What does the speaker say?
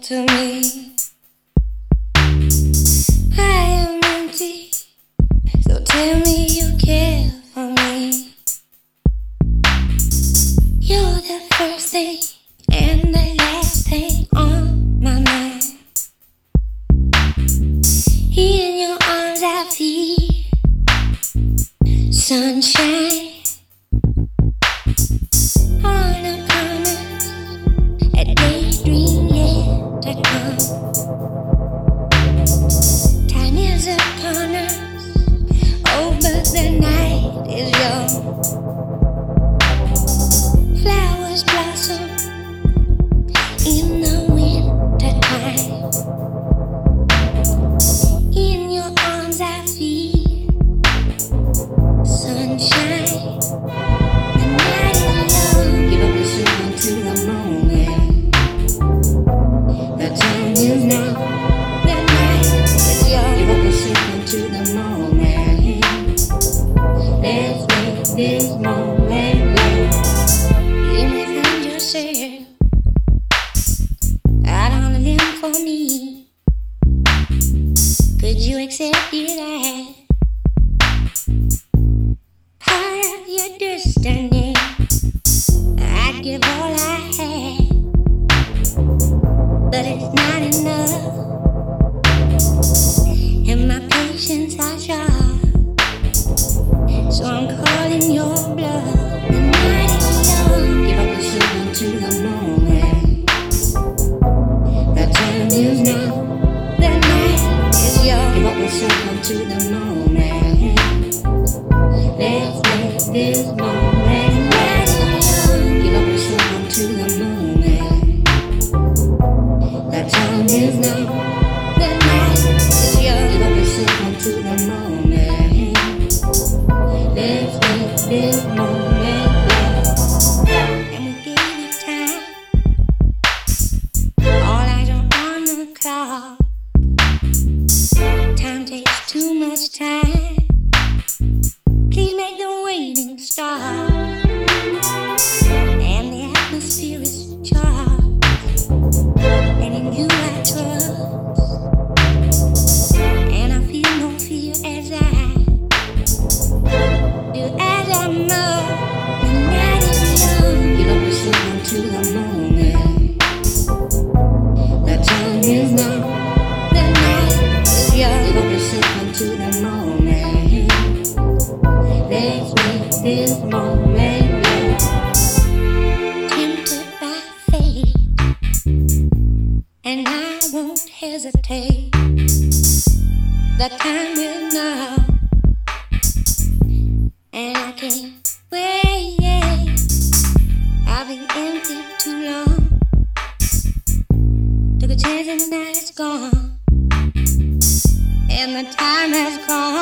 to me. I am empty, so tell me you care for me. You're the first thing and the last thing on my mind. In your arms I feel sunshine. On a promise, a daydream yet to come. Time is upon us, oh, but the night is young. Flowers blossom in the winter time. In your arms I feel sunshine. The night is young. Give up the sun to the moment. The time is now. The night is young. Give up the sun to the moment. Let's make this moment last. You may find yourself out on a limb for me. Could you accept it as part of your destiny? I'd give all I had, but it's not enough, and my patience are short, so I'm calling your bluff. The night is young. Give up the sun to the moment. The time is now. The night is young. Give up the sun to the moment. Let's make this moment last. Give up the sun to the moment. The time is now. The night is young. Give up the sun to the moment. Let's make this moment last. And we gave it time. All eyes are on the clock. Time takes too much time. Please make the waiting stop. And the atmosphere is charged, and in you I trust. And I feel no fear as I do as I know. The night is young. Give up the sun to the moment. The time is now. The night is young. Give up the sun to the moment. Let's make this moment last. Tempted by fate, and I won't hesitate. The time is now, and I can't wait. I've been empty too long. Took a chance and now it's gone, and the time has gone.